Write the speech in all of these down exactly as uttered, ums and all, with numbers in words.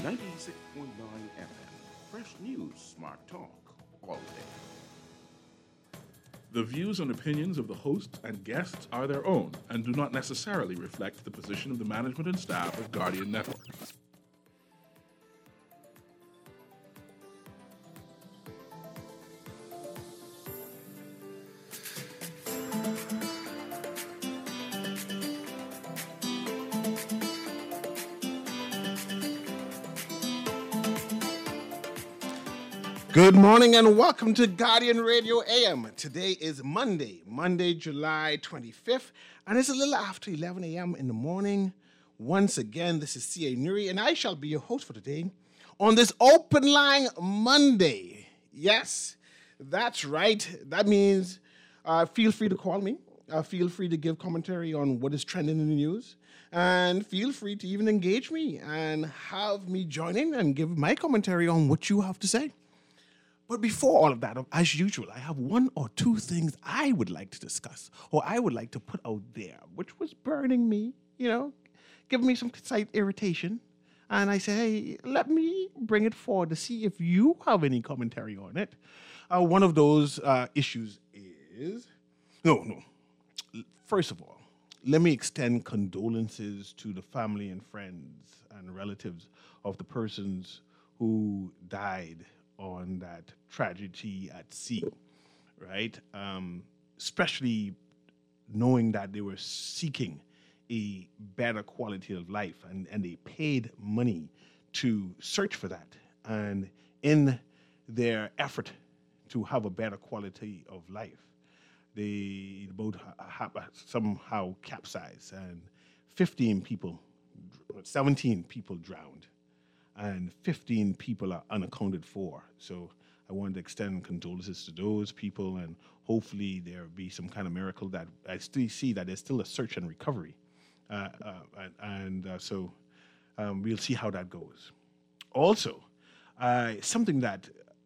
ninety-six point nine F M. Fresh news, smart talk, all day. The views and opinions of the hosts and guests are their own and do not necessarily reflect the position of the management and staff of Guardian Network. Good morning and welcome to Guardian Radio A M. Today is Monday, Monday, July twenty-fifth, and it's a little after eleven a.m. in the morning. Once again, this is C A. Nuri, and I shall be your host for today on this Open Line Monday. Yes, that's right. That means uh, feel free to call me. Uh, feel free to give commentary on what is trending in the news. And feel free to even engage me and have me join in and give my commentary on what you have to say. But before all of that, as usual, I have one or two things I would like to discuss or I would like to put out there, which was burning me, you know, giving me some slight irritation. And I say, hey, let me bring it forward to see if you have any commentary on it. Uh, one of those uh, issues is, no, no. First of all, let me extend condolences to the family and friends and relatives of the persons who died on that tragedy at sea, right? Um, especially knowing that they were seeking a better quality of life and, and they paid money to search for that. And in their effort to have a better quality of life, they, the boat ha- ha- somehow capsized and fifteen people, seventeen people drowned. And fifteen people are unaccounted for. So I wanted to extend condolences to those people, and hopefully there will be some kind of miracle that I still see that there's still a search and recovery. Uh, uh, and and uh, so um, we'll see how that goes. Also, uh, something that,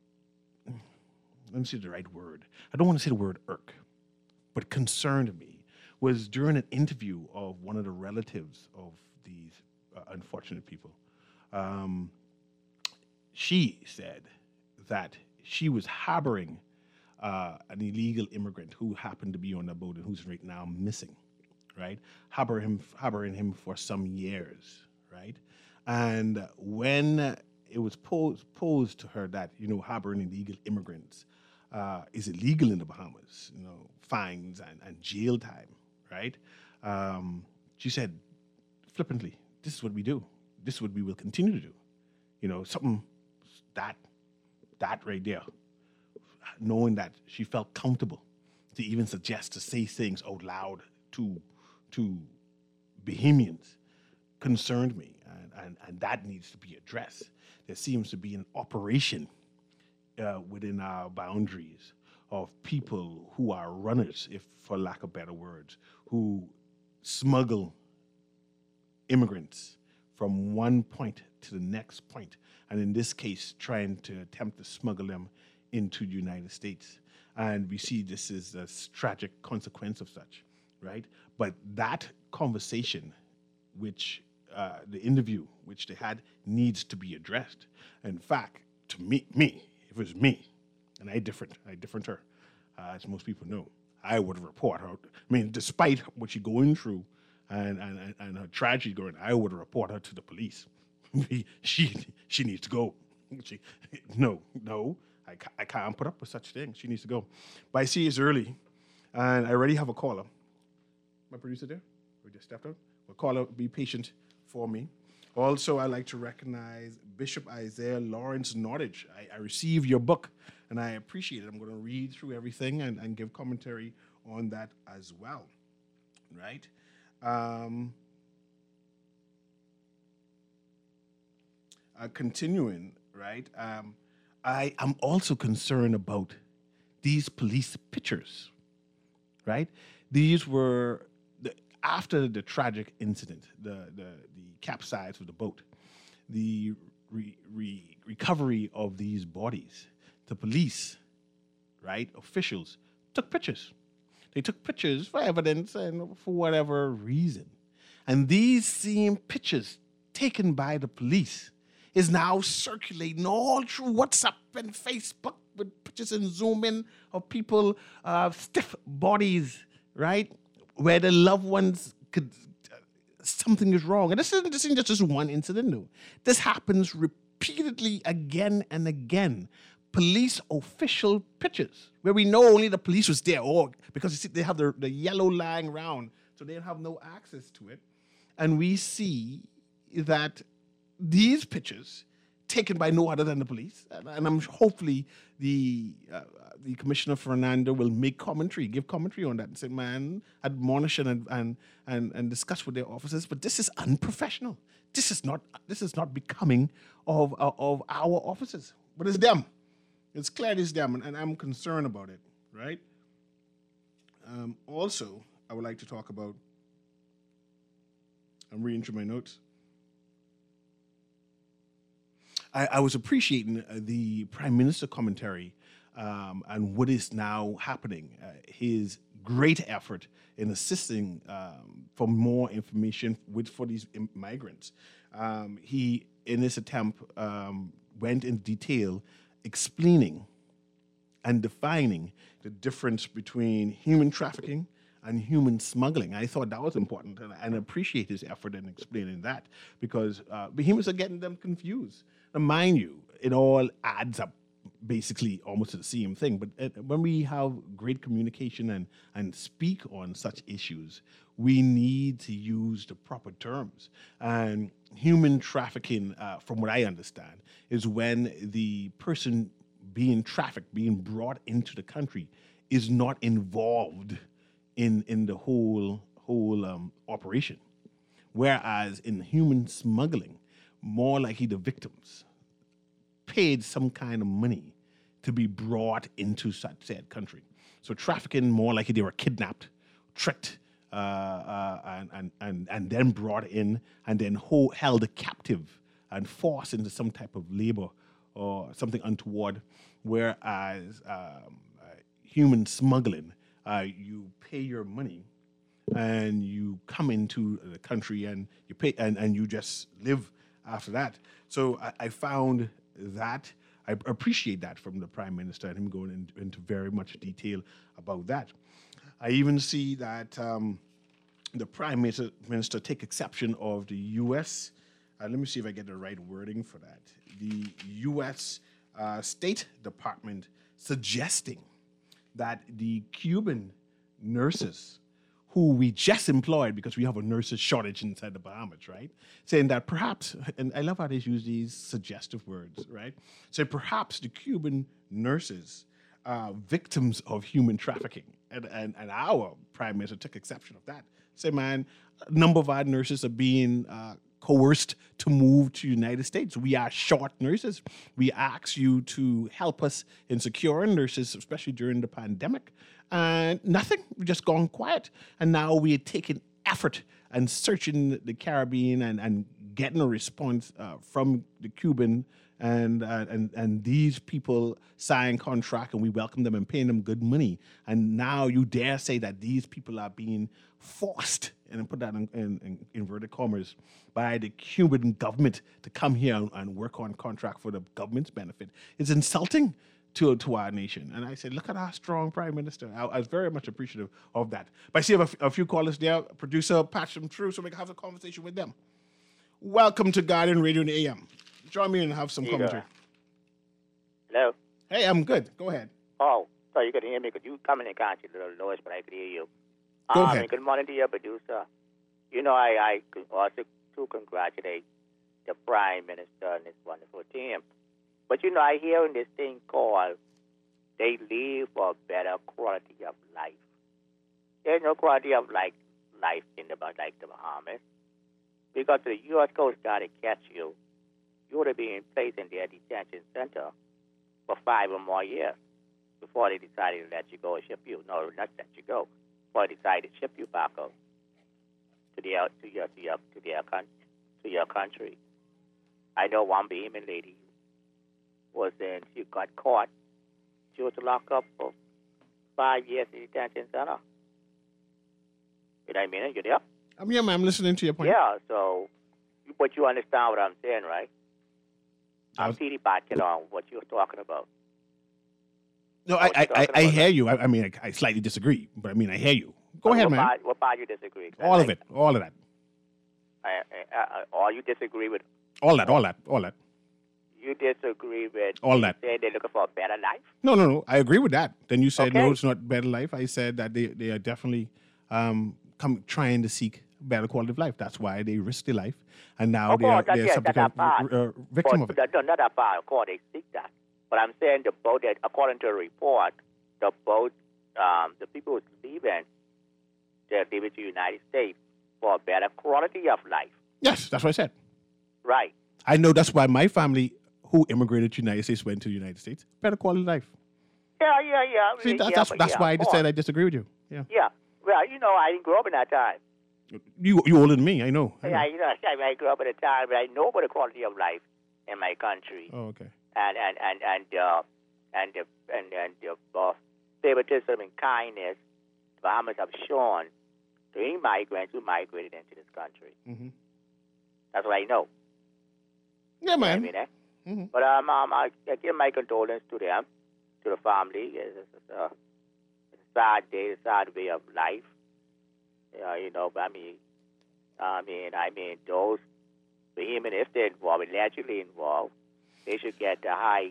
let me see the right word. I don't want to say the word irk, but concerned me was during an interview of one of the relatives of these uh, unfortunate people. Um, she said that she was harboring uh, an illegal immigrant who happened to be on the boat and who's right now missing, right? Harboring him, harboring him for some years, right? And when it was posed, posed to her that, you know, harboring illegal immigrants uh, is illegal in the Bahamas, you know, fines and, and jail time, right? Um, she said flippantly, this is what we do. This is what we will continue to do. You know, something that, that right there, knowing that she felt comfortable to even suggest to say things out loud to, to Bahamians concerned me, and, and, and that needs to be addressed. There seems to be an operation uh, within our boundaries of people who are runners, if for lack of better words, who smuggle immigrants from one point to the next point, and in this case, trying to attempt to smuggle them into the United States. And we see this is a tragic consequence of such, right? But that conversation, which uh, the interview which they had, needs to be addressed. In fact, to me, me, if it was me, and I different, I different her, uh, as most people know, I would report her. I mean, despite what she's going through, And, and and her tragedy going, I would report her to the police. she she needs to go. She, no, no, I, ca- I can't put up with such things. She needs to go. But I see it's early, and I already have a caller. My producer there, who just stepped out. Well, caller, be patient for me. Also, I'd like to recognize Bishop Isaiah Lawrence Nordage. I, I received your book, and I appreciate it. I'm going to read through everything and, and give commentary on that as well, right? Um, uh, continuing, right? Um, I am also concerned about these police pictures, right? These were the, after the tragic incident, the the, the capsize of the boat, the re, re, recovery of these bodies. The police, right, officials took pictures. They took pictures for evidence and for whatever reason. And these same pictures taken by the police is now circulating all through WhatsApp and Facebook with pictures and zoom in of people, uh, stiff bodies, right? Where the loved ones could, uh, something is wrong. And this isn't, this isn't just one incident, no. This happens repeatedly again and again. Police official pictures where we know only the police was there, or because you see, they have the, the yellow lying around, so they have no access to it. And we see that these pictures taken by no other than the police, and, and I'm hopefully the uh, the Commissioner Fernando will make commentary, give commentary on that, and say, man, admonish and and and and discuss with their officers. But this is unprofessional. This is not this is not becoming of uh, of our officers. But it's them. It's clear it's them, and, and I'm concerned about it, right? Um, also, I would like to talk about, I'm reading through my notes. I, I was appreciating uh, the Prime Minister commentary um, and what is now happening, uh, his great effort in assisting um, for more information with for these im- migrants. Um, he, in this attempt, um, went in detail explaining and defining the difference between human trafficking and human smuggling. I thought that was important, and I appreciate his effort in explaining that, because uh, behemoths are getting them confused. Now, mind you, it all adds up basically almost to the same thing, but it, when we have great communication and, and speak on such issues, we need to use the proper terms. And human trafficking, uh, from what I understand, is when the person being trafficked, being brought into the country, is not involved in in the whole whole um, operation. Whereas in human smuggling, more likely the victims paid some kind of money to be brought into such said country. So trafficking, more likely they were kidnapped, tricked, uh, uh, and, and and and then brought in and then ho- held captive and forced into some type of labor or something untoward. Whereas um, uh, human smuggling, uh, you pay your money and you come into the country and you pay and, and you just live after that. So I, I found that, I appreciate that from the Prime Minister and him going in, into very much detail about that. I even see that um, the Prime Minister, Minister take exception of the U S. Uh, let me see if I get the right wording for that. The U S uh, State Department suggesting that the Cuban nurses who we just employed, because we have a nurses shortage inside the Bahamas, right? Saying that perhaps, and I love how they use these suggestive words, right? So perhaps the Cuban nurses are victims of human trafficking. And, and, and our Prime Minister took exception of that. Say, man, a number of our nurses are being uh, coerced to move to the United States. We are short nurses. We ask you to help us in securing nurses, especially during the pandemic. And nothing, we just gone quiet. And now we are taking effort and searching the Caribbean and, and getting a response uh, from the Cuban and, uh, and and these people sign contract and we welcome them and paying them good money. And now you dare say that these people are being forced, and I put that in, in, in inverted commas, by the Cuban government to come here and, and work on contract for the government's benefit. It's insulting to, to our nation. And I said, look at our strong Prime Minister. I, I was very much appreciative of that. But I see I have a, f- a few callers there. Producer, patch them through so we can have a conversation with them. Welcome to Guardian Radio in the A M. Join me and have some commentary. Hello? Hey, I'm good. Go ahead. Oh, so you could hear me because you coming in contact a little noise, but I could hear you. Go um, ahead. Good morning to your producer. You know, I, I could also to congratulate the Prime Minister and his wonderful team. But, you know, I hear in this thing called they live for a better quality of life. There's no quality of life, life in the, like the Bahamas. Because the U S Coast Guard to catch you, you would have been placed in their detention center for five or more years before they decided to let you go or ship you. No, not let you go. Before they decided to ship you back out to their to your to your to their country to your country. I know one Bahamian lady was in. She got caught. She was locked up for five years in detention center. You know what I mean? You there? I'm here, man. I'm listening to your point. Yeah. So, but you understand what I'm saying, right? I'm was- piggybacking on what you're talking about. No, I, What you I, I, talking I about? hear you. I, I mean, I, I slightly disagree, but I mean, I hear you. Go ahead, what man. Part, what part you disagree? All of Like, it. All of that. Uh, uh, uh, or you disagree with? All that. All that. All that. You disagree with? All that. Say they're looking for a better life. No, no, no. I agree with that. Then you said, no, Okay. it's not better life. I said that they, they are definitely um, come trying to seek better quality of life. That's why they risk their life. And now Of they are, course, that- they're yes, subject that's of, a part. uh, victim but of it. That, no, not that part. Of course, they seek that. But I'm saying the boat that, according to a report, the boat, um, the people who's leaving, they're leaving to the United States for a better quality of life. Yes, that's what I said. Right. I know that's why my family who immigrated to the United States went to the United States. Better quality of life. Yeah, yeah, yeah. See, that, yeah, that's but that's yeah, why I of just course. said I disagree with you. Yeah. Yeah. Well, you know, I didn't grow up in that time. You you older than me, I know. I know. Yeah, you know, I grew up at a time, but I know about the quality of life in my country, Oh, okay. and and and and uh, and the and and the uh, favoritism and kindness Bahamas have shown to immigrants who migrated into this country. Mm-hmm. That's what I know. Yeah, I man. mean, eh? Mm-hmm. But um, um, I, I give my condolences to them, to the family. It's, it's, uh, it's a sad day, a sad way of life. Uh, you know, but I mean, I mean, I mean, those even if they're involved, allegedly involved, they should get the high.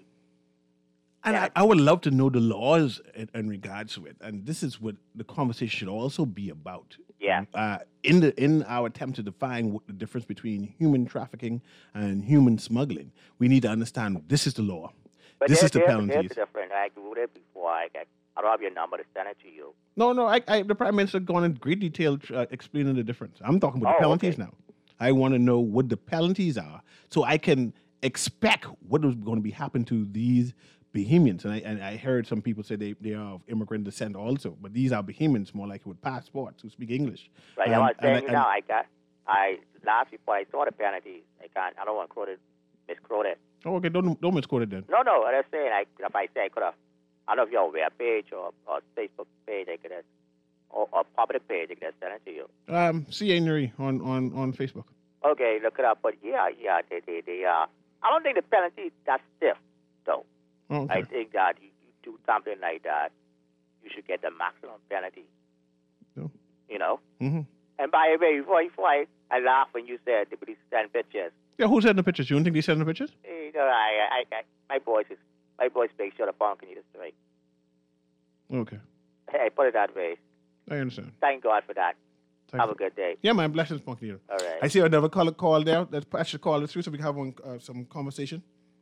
And I, I would love to know the laws in, in regards to it. And this is what the conversation should also be about. Yeah. Uh, in the in our attempt to define what the difference between human trafficking and human smuggling, we need to understand this is the law. But this there, is the there's, penalties. There's a difference. I wrote it before. I, I, I don't have your number to send it to you. No, no, I, I, the Prime Minister gone in great detail uh, explaining the difference. I'm talking about the Oh, penalties okay. now. I want to know what the penalties are so I can expect what is going to be happening to these Bahamians. And I, and I heard some people say they, they are of immigrant descent also, but these are Bahamians more like with passports who speak English. Right. And- I was and saying, I- you and- know, I got, I laughed before I saw the penalties. I can't, I don't want to quote it, misquote it. Oh, okay, don't, don't misquote it then. No, no, I'm just saying, I, if I say I could have, I don't know if you have a web page or, or Facebook page, I could have, or, or public page, I could have sent it to you. Um, C A Nuri on, on, on Facebook. Okay, look it up. But yeah, yeah, they, they, they uh, I don't think the penalty is that stiff, though. Oh, okay. I think that you, you do something like that, you should get the maximum penalty. No. You know? Mm-hmm. And by the way, before, before I, I laughed when you said the police send pictures. Yeah, who sent the pictures? You don't think they sent the pictures? You know, I, I, I, my voice is, my voice makes sure the phone can use it straight. Okay, Hey, put it that way. I understand. Thank God for that. Thank Have you. a good day. Yeah, man, blessings, Punky. All right. I see another call, call there. Let's I should call it through so we can have one, uh, some conversation.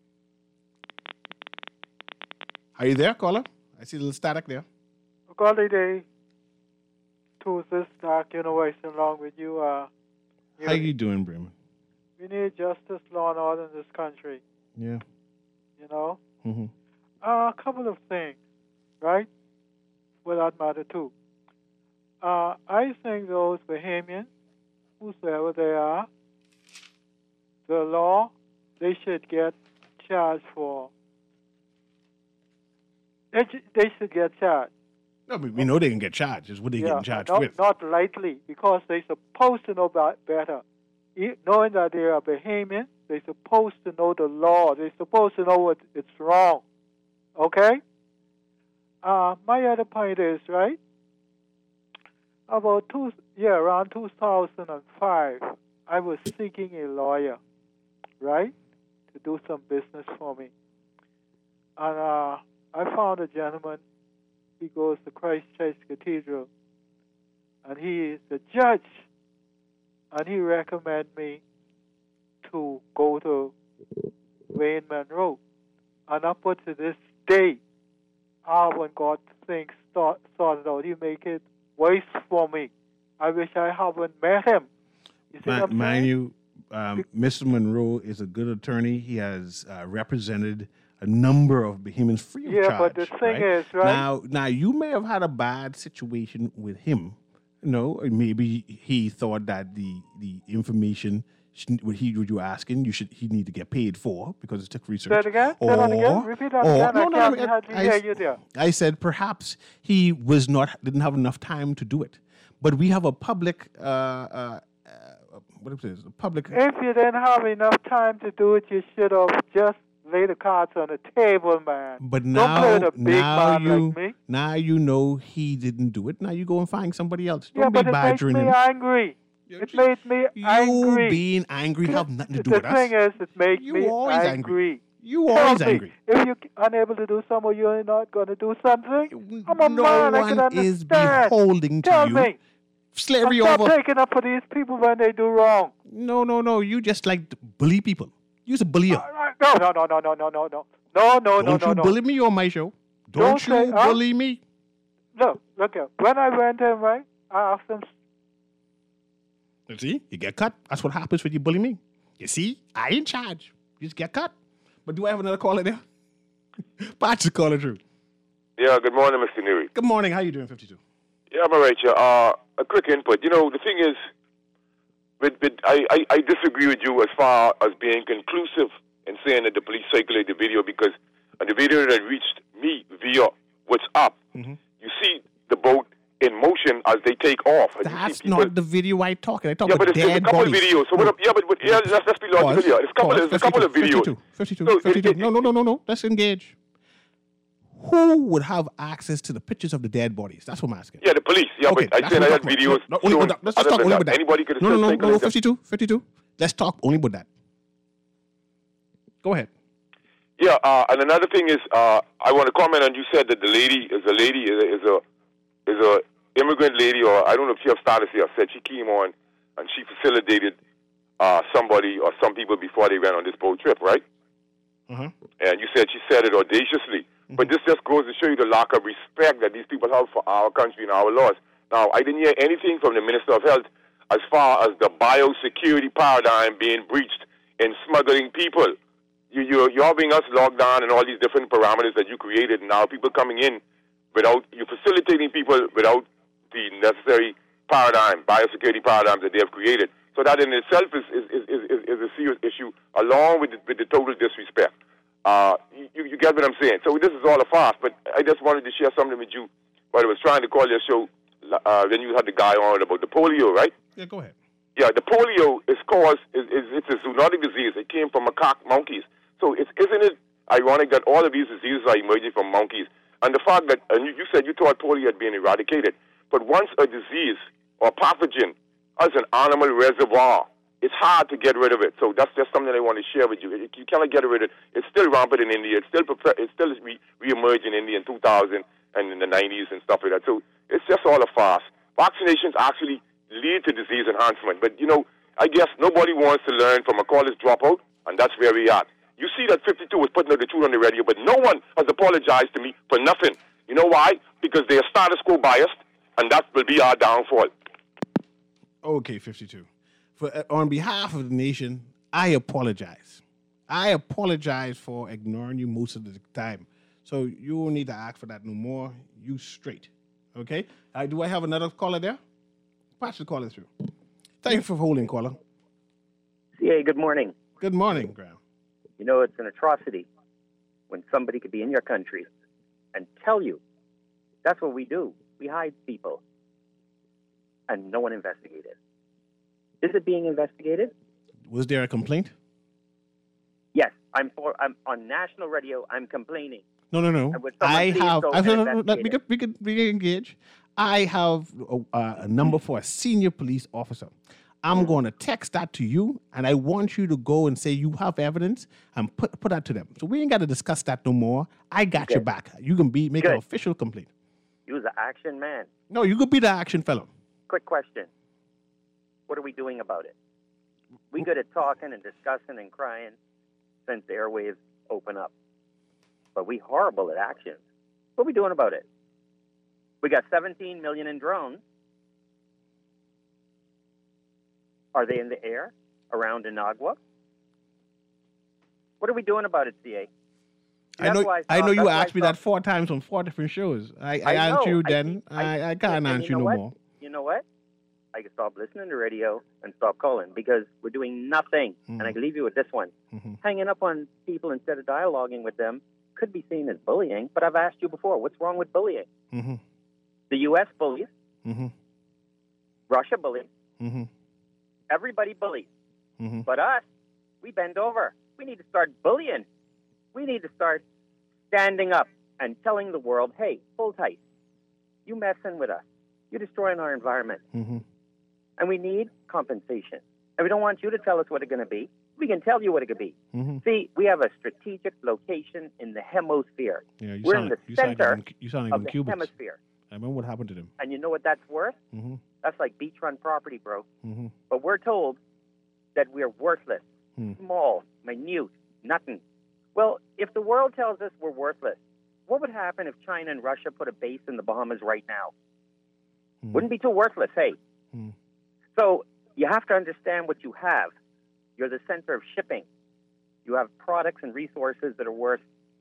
Are you there, caller? I see a little static there. Golly day to this dark universe along with you. Uh, you How you doing, Bremen? we need justice, law, and order in this country. Yeah. You know, Mm-hmm. uh, a couple of things, right? For that matter too. Uh, I think those Bahamians, whosoever they are, the law, they should get charged for. They, sh- they should get charged. No, we, we know they can get charged. Is what they getting charged not, with. not lightly, because they're supposed to know ba- better. E- Knowing that they are Bahamian, they're supposed to know the law. They're supposed to know what it's wrong. Okay? Uh, my other point is, right, about two, yeah, around two thousand five, I was seeking a lawyer, right, to do some business for me. And uh, I found a gentleman. He goes to Christ Church Cathedral, and he is the judge, and he recommended me to go to Wayne Monroe. And up to this day, I haven't got things start, sorted out. He make it worse for me. I wish I haven't met him. You see what Mind, I'm mind saying? you, um, Mister Monroe is a good attorney. He has uh, represented a number of Bahamians free of Yeah, charge. but the thing right? is, right? Now, now you may have had a bad situation with him. You know, maybe he thought that the the information shouldn't- what he what you were asking, you should he need to get paid for because it took research. Say it again? Say that again? Or- Repeat that or- again. No, I no, can't I- hardly I- hear you there. I said perhaps he was not didn't have enough time to do it, but we have a public uh, uh, uh, what is it? A public. If you didn't have enough time to do it, you should have just lay the cards on the table, man. But Don't now, play with a big now man you, like me. now you know he didn't do it. Now you go and find somebody else. Don't Yeah, be but it makes badgering me him. angry. It made me You angry. being angry have nothing to do the with us. thing is, it makes You me always angry. angry. You Tell always me, angry. if you're unable to do something, you're not going to do something. I'm a no man. I one can is understand. beholding to Tell you. me. Slavery And stop over. taking up for these people when they do wrong. No, no, no. You just like to bully people. You're a bullier. No, no, no, no, no, no, no, no. No, no, Don't no, you no, no. bully me on my show. Don't, Don't you say, huh? bully me. Look, look here. When I went in, right, I asked them. You see, you get cut. That's what happens when you bully me. You see, I in charge. You just get cut. But do I have another caller there? Pat's caller through. Yeah, good morning, Mister Neary. Good morning. How you doing, fifty-two? Yeah, I'm all right, yeah. Uh, a quick input. You know, the thing is, with, with, I, I, I disagree with you as far as being conclusive in saying that the police circulate the video, because on the video that reached me via WhatsApp, Mm-hmm. you see the boat in motion as they take off. And you see That's people- not the video I talk. I talk Yeah, about but it's, it's a dead couple bodies. of videos. So what up, yeah, but, but yeah, let's, let's be logical Pause. here. There's a couple, Pause. of, there's a couple of videos. fifty-two, fifty-two, So it- fifty-two. it- No, no, no, no, no. Let's engage. Who would have access to the pictures of the dead bodies? That's what I'm asking. Yeah, the police. Yeah, Okay, but I that's said what I I'm had talking videos. about. No, no, only showing about that. Let's just other talk than only that. about that. Anybody could have No, no, no, circulated no, no, them. fifty-two, fifty-two. Let's talk only about that. Go ahead. Yeah, uh, and another thing is, uh, I want to comment on you said that the lady is a lady is a is a, is a immigrant lady, or I don't know if she has status here. Said she came on and she facilitated uh, somebody or some people before they went on this boat trip, right? Uh-huh. And you said she said it audaciously. Mm-hmm. But this just goes to show you the lack of respect that these people have for our country and our laws. Now, I didn't hear anything from the Minister of Health as far as the biosecurity paradigm being breached in smuggling people. You, you're, you're having us locked down and all these different parameters that you created. Now people coming in without, you're facilitating people without the necessary paradigm, biosecurity paradigms that they have created. So that in itself is, is, is, is, is a serious issue, along with the, with the total disrespect. Uh, you, you get what I'm saying? So this is all a farce, but I just wanted to share something with you. But I was trying to call your show, uh, then you had the guy on about the polio, right? Yeah, go ahead. Yeah, the polio is caused, is, is, it's a zoonotic disease. It came from macaque monkeys. So it's, isn't it ironic that all of these diseases are emerging from monkeys? And the fact that, and you, you said you thought polio had been eradicated, but once a disease or pathogen has an animal reservoir, it's hard to get rid of it. So that's just something I want to share with you. You cannot get rid of it. It's still rampant in India. It's still it's still re- re-emerged in India in two thousand and in the nineties and stuff like that. So it's just all a farce. Vaccinations actually lead to disease enhancement. But, you know, I guess nobody wants to learn from a college dropout, and that's where we are. You see that fifty-two was putting out the truth on the radio, but no one has apologized to me for nothing. You know why? Because they are status quo biased, and that will be our downfall. Okay, fifty-two. For, uh, on behalf of the nation, I apologize. I apologize for ignoring you most of the time. So you don't need to ask for that no more. You straight. Okay? Uh, do I have another caller there? Patch the caller through. Thank you for holding, caller. C A, good morning. Good morning, Graham. You know, it's an atrocity when somebody could be in your country and tell you. That's what we do. We hide people. And no one investigated. Is it being investigated? Was there a complaint? Yes. I'm for. I'm on national radio. I'm complaining. No, no, no. And would someone I please have. go I, and no, no, no, let- we investigate could, we could, we could engage. I have a, a number for a senior police officer. I'm going to text that to you, and I want you to go and say you have evidence and put put that to them. So we ain't got to discuss that no more. I got your Good. back. You can be make an Good. official complaint. You was an action man. No, you could be the action fellow. Quick question. What are we doing about it? We good at talking and discussing and crying since the airwaves open up. But we horrible at action. What are we doing about it? We got seventeen million in drones. Are they in the air around Inagua? What are we doing about it, C A? I know. That's why I know saw- you that's why asked me saw- that four times on four different shows. I, I, I answered know. you I then. think- I, I, I- can't and answer you you know no what? more. You know what? I can stop listening to radio and stop calling because we're doing nothing. Mhm. And I can leave you with this one. Mhm. Hanging up on people instead of dialoguing with them could be seen as bullying, but I've asked you before, what's wrong with bullying? Mm-hmm. The U S bullies, Mm-hmm. Russia bullies, Mm-hmm. everybody bullies. Mm-hmm. But us, we bend over. We need to start bullying. We need to start standing up and telling the world, hey, hold tight. You messing with us. You're destroying our environment. Mm-hmm. And we need compensation. And we don't want you to tell us what it's going to be. We can tell you what it could be. Mm-hmm. See, we have a strategic location in the hemisphere. Yeah, you We're sound in like, the you sound center like, you sound like of them the Cubans. hemisphere. I remember what happened to them. And you know what that's worth? Mm-hmm. That's like beachfront property, bro. Mm-hmm. But we're told that we're worthless, Hmm. small, minute, nothing. Well, if the world tells us we're worthless, what would happen if China and Russia put a base in the Bahamas right now? Hmm. Wouldn't be too worthless, hey? Hmm. So you have to understand what you have. You're the center of shipping. You have products and resources that are worth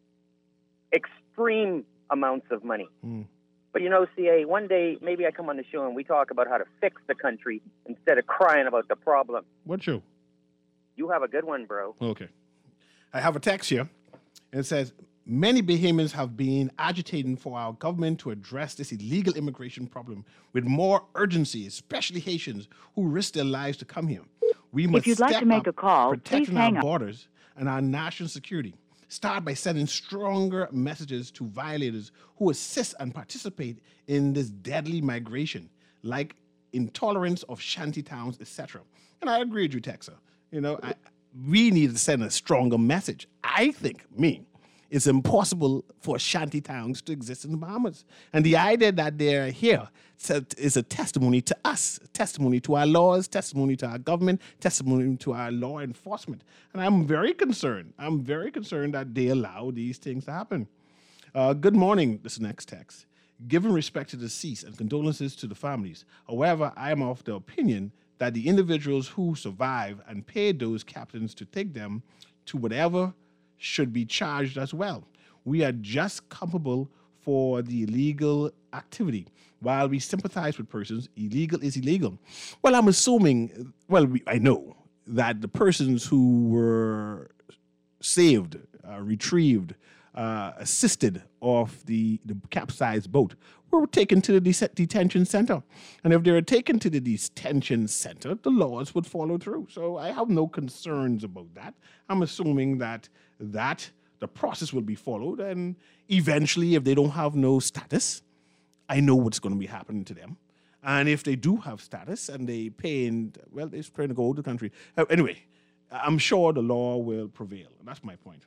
extreme amounts of money. Hmm. But you know, C A, one day maybe I come on the show and we talk about how to fix the country instead of crying about the problem. What show? You have a good one, bro. Okay. I have a text here. It says, many Bahamians have been agitating for our government to address this illegal immigration problem with more urgency, especially Haitians who risk their lives to come here. We must If you'd like step to make up a call, please protecting hang our up. borders and our national security. Start by sending stronger messages to violators who assist and participate in this deadly migration, like intolerance of shanty towns, et cetera. And I agree with you, Texa. You know, I, we need to send a stronger message. I think, me, it's impossible for shanty towns to exist in the Bahamas. And the idea that they're here is a testimony to us, testimony to our laws, testimony to our government, testimony to our law enforcement. And I'm very concerned. I'm very concerned that they allow these things to happen. Uh, good morning, this next text. Given respect to the deceased and condolences to the families, however, I am of the opinion that the individuals who survive and paid those captains to take them to whatever should be charged as well. We are just culpable for the illegal activity. While we sympathize with persons, illegal is illegal. Well, I'm assuming, well, we, I know that the persons who were saved, uh, retrieved, uh, assisted off the, the capsized boat were taken to the de- detention center. And if they were taken to the detention center, the laws would follow through. So I have no concerns about that. I'm assuming that that the process will be followed, and eventually, if they don't have no status, I know what's going to be happening to them. And if they do have status and they pay in, well, they're trying to go to the country. Uh, anyway, I'm sure the law will prevail. And that's my point.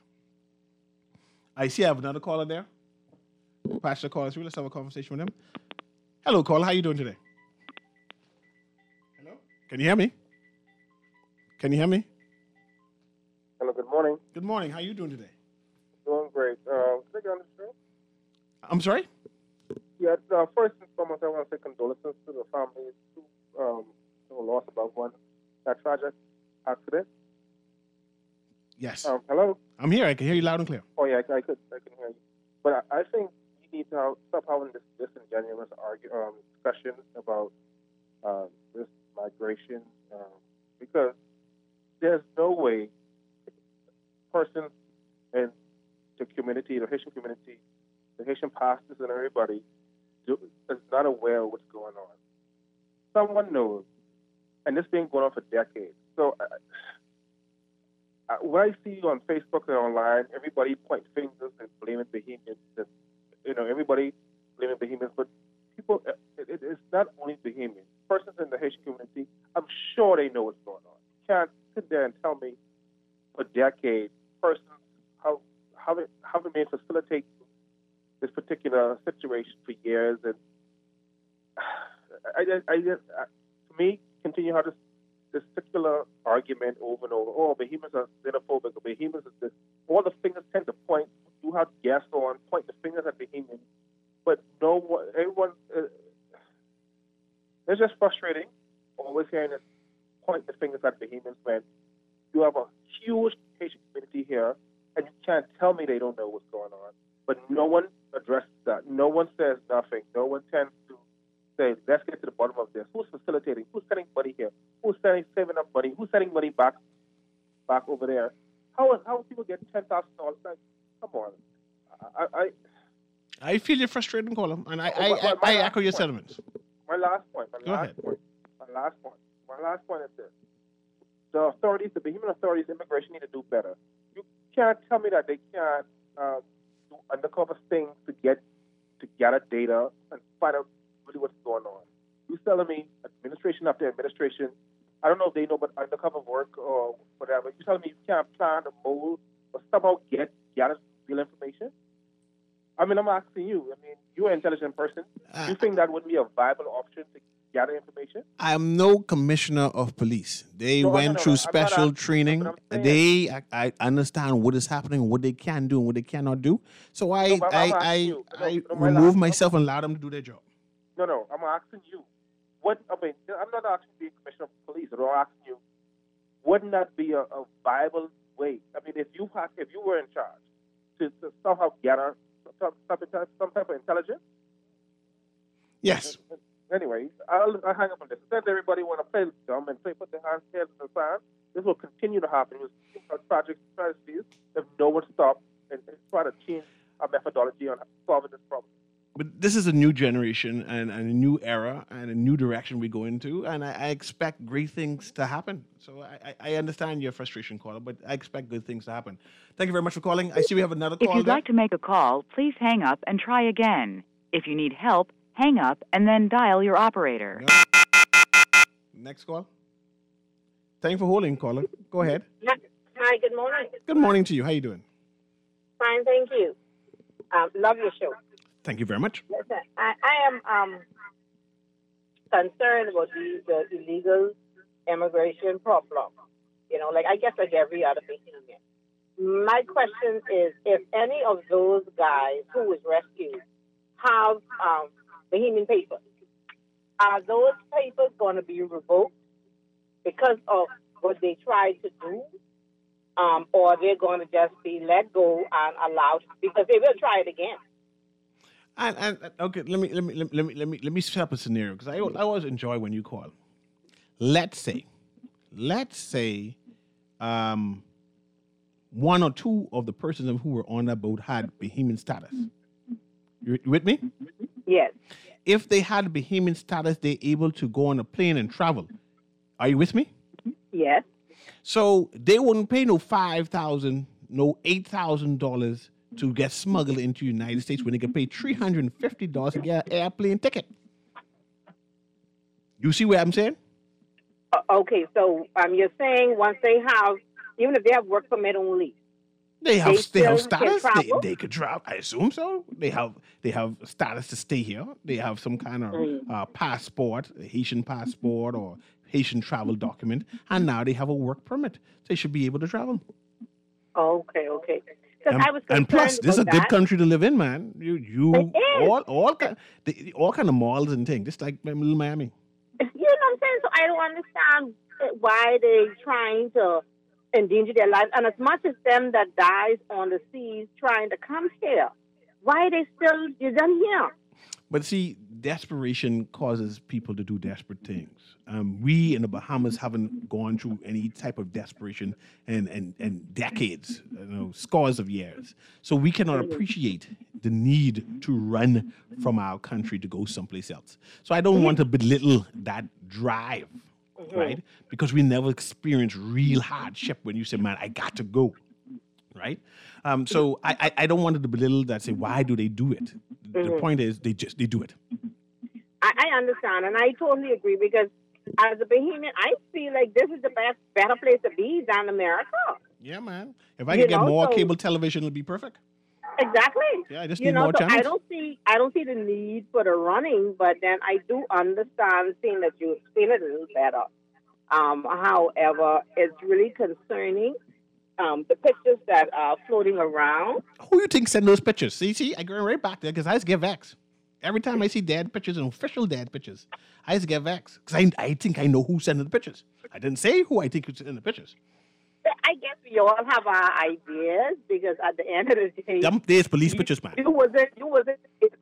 I see I have another caller there. Pastor caller through. Let's have a conversation with him. Hello, caller. How you doing today? Hello? Can you hear me? Can you hear me? Hello, good morning. Good morning. How you doing today? Doing great. Uh, can I get on the show? I'm sorry? Yeah, uh, first and foremost, I want to say condolences to the families who, um, who lost a loved one in that tragic accident. Yes. Um, hello? I'm here. I can hear you loud and clear. Oh, yeah, I, I could I can hear you. But I, I think we need to have, stop having this disingenuous argue, um, discussion about um, this migration um, because there's no way persons in the community, the Haitian community, the Haitian pastors and everybody do, is not aware of what's going on. Someone knows, and this has been going on for decades. So uh, uh, when I see on Facebook and online, everybody pointing fingers and blaming Bahamians, and you know, everybody blaming Bahamians, but people, it, it, it's not only Bahamians. Persons in the Haitian community, I'm sure they know what's going on. You can't sit there and tell me for decades, persons how how it, how they may facilitate this particular situation for years, and I, I, I, to me, continue how this this particular argument over and over. Oh, Bahamians are xenophobic. Or Bahamians is this. All the fingers tend to point. You have guests on point the fingers at Bahamians, but no one, everyone. Uh, it's just frustrating. Always hearing this point the fingers at Bahamians when you have a huge Haitian community here, and you can't tell me they don't know what's going on. But no one addresses that. No one says nothing. No one tends to say, let's get to the bottom of this. Who's facilitating? Who's sending money here? Who's sending, saving up money? Who's sending money back back over there? How are, how are people getting ten thousand dollars? Like, come on. I, I I feel your frustration, caller, and I, I, my, my, I, I my echo your point. sentiments. My last point. My Go last ahead. point. My last point. My last point is this. The authorities, the Bahamian authorities, immigration need to do better. You can't tell me that they can't um, do undercover things to get to gather data and find out really what's going on. You're telling me administration after administration, I don't know if they know about undercover work or whatever. You're telling me you can't plan a mold or somehow get gather real information? I mean, I'm asking you. I mean, you're an intelligent person. Uh, you think that wouldn't be a viable option to gather information? I am no commissioner of police. They No, went no, no, through I'm not special asking, training. but I'm saying- They, I, I understand what is happening, what they can do, and what they cannot do. So I, No, but I, I'm asking I, you. No, I no, my remove last- myself and allow them to do their job. No, no, I'm asking you. What I mean, I'm not asking you to be a commissioner of police. I'm asking you, wouldn't that be a, a viable way? I mean, if you had, if you were in charge to, to somehow gather some, some, some type of intelligence. Yes. Anyway, I'll, I'll hang up on this. Since everybody want to play dumb and play put their hands heads in the sand, this will continue to happen. We'll see how tragic tragedies if no one stops and, and try to change our methodology on solving this problem. But this is a new generation and, and a new era and a new direction we go into, and I, I expect great things to happen. So I, I I understand your frustration, caller, but I expect good things to happen. Thank you very much for calling. I see we have another call. If you'd there. like to make a call, please hang up and try again. If you need help, hang up and then dial your operator. Next call. Thank you for holding, caller. Go ahead. Hi, good morning. Good morning to you. How you doing? Fine, thank you. Um, love your show. Thank you very much. Listen, I, I am um, concerned about the, the illegal immigration problem. You know, like I guess like every other Bahamian. My question is, if any of those guys who was rescued have um, Bahamian papers, are those papers going to be revoked because of what they tried to do? Um, or they're going to just be let go and allowed, because they will try it again. And, and and, okay, let me let me let me let me let me, let me set up a scenario because I al- I always enjoy when you call. Let's say, let's say, um, one or two of the persons who were on that boat had Bahamian status. You you with me? Yes. If they had Bahamian status, they're able to go on a plane and travel. Are you with me? Yes. So they wouldn't pay no five thousand, no eight thousand dollars to get smuggled into the United States when they can pay three hundred and fifty dollars to get an airplane ticket. You see what I'm saying? Uh, okay, so um, you're saying once they have, even if they have work permit only, They have They they, have still can status. They, travel? they could travel. I assume so. They have they have status to stay here. They have some kind of Mm. uh, passport, a Haitian passport or Haitian travel document, and now they have a work permit. They should be able to travel. okay, okay. Because And, I was and plus, concerned this is a about good that. country to live in, man. You you It is. all all kind the, all kind of malls and things. Just like little Miami. You know what I'm saying? So I don't understand why they trying to endanger their lives. And as much as them that dies on the seas trying to come here, why they still you done here? But see, desperation causes people to do desperate things. Um, we in the Bahamas haven't gone through any type of desperation in, in, in decades, you know, scores of years. So we cannot appreciate the need to run from our country to go someplace else. So I don't want to belittle that drive, right? Because we never experienced real hardship when you say, man, I got to go. Right, um, so I, I I don't want to belittle that. Say why do they do it? The Mhm. point is they just they do it. I, I understand, and I totally agree, because as a Bahamian, I feel like this is the best, better place to be than America. Yeah, man. If I You could get know, more so- cable television, it'll be perfect. Exactly. Yeah, I just You need know, more so I channels. don't see, I don't see the need for the running, but then I do understand seeing that you explain it a little better. Um, however, it's really concerning. Um, the pictures that are floating around. Who you think sent those pictures? See, see, I go right back there because I just get vexed. Every time I see dead pictures and official dead pictures, I just get vexed because I, I think I know who sent the pictures. I didn't say who I think sent the pictures. I guess we all have our ideas, because at the end of the day, Them there's police pictures, man. you wasn't, you wasn't.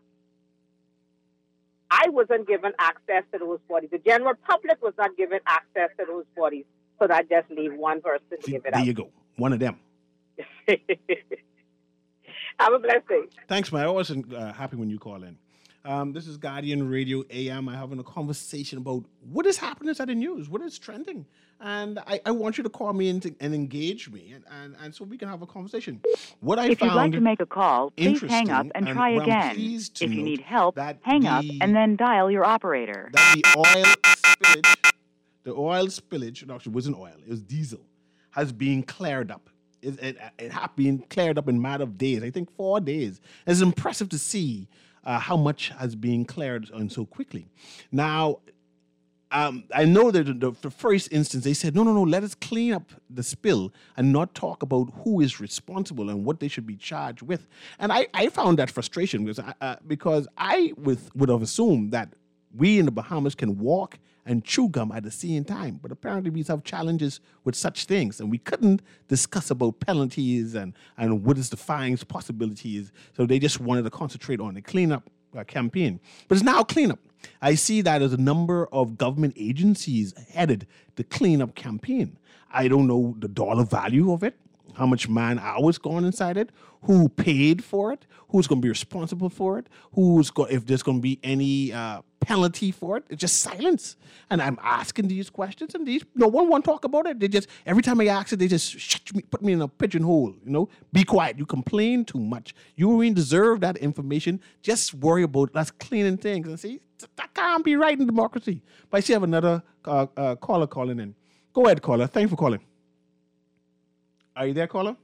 I wasn't given access to those bodies. The general public was not given access to those bodies, so that just leave one person to See, give it there out. you go. One of them. Have a blessed day. Thanks, man. I always uh, happy when you call in. Um, this is Guardian Radio A M. I'm having a conversation about what is happening at the news, what is trending. And I, I want you to call me and, to, and engage me, and, and, and so we can have a conversation. What I if found you'd like to make a call, please hang up and try and again. If you need help, hang the, up and then dial your operator. That the oil spillage, the oil spillage, no, actually it wasn't oil, it was diesel, has been cleared up. It, it, it has been cleared up in a matter of days, I think four days. It's impressive to see uh, how much has been cleared on so quickly. Now, Um, I know that the, the first instance, they said, no, no, no, let us clean up the spill and not talk about who is responsible and what they should be charged with. And I, I found that frustration because I, uh, because I with, would have assumed that we in the Bahamas can walk and chew gum at the same time. But apparently we have challenges with such things. And we couldn't discuss about penalties and, and what is the fines possibilities. So they just wanted to concentrate on the cleanup uh, campaign. But it's now cleanup. I see that as a number of government agencies headed the cleanup campaign. I don't know the dollar value of it, how much man hours gone inside it, who paid for it, who's going to be responsible for it, who's go- if there's going to be any uh, penalty for it. It's just silence. And I'm asking these questions, and these no one want to talk about it. They just every time I ask it, they just shut me, put me in a pigeonhole. You know, be quiet. You complain too much. You don't even deserve that information. Just worry about us cleaning things. And see, that can't be right in democracy. But I see I have another uh, uh, caller calling in. Go ahead, caller. Thanks for calling. Are you there, caller?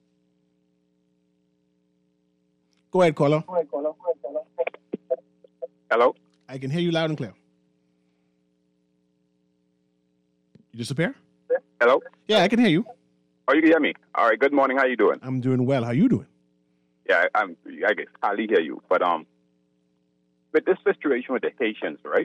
Go ahead, caller. Go ahead, caller. Hello? I can hear you loud and clear. You disappear? Hello? Yeah, I can hear you. Oh, you can hear me? All right, good morning. How you doing? I'm doing well. How you doing? Yeah, I'm, I guess hardly hear you. But um, with this situation with the Haitians, right?